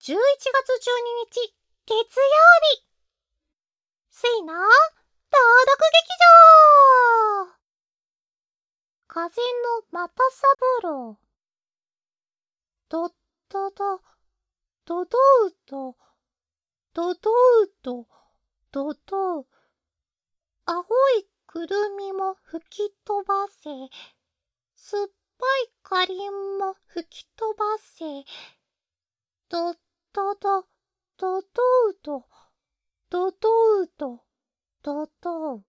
11月12日月曜日、せいの朗読劇場。風の又三郎。ドドドドドウドドドウドドドウ。青いくるみも吹き飛ばせ、酸っぱいかりんも吹き飛ばせ。ドドドドドウドドドウドドドウ。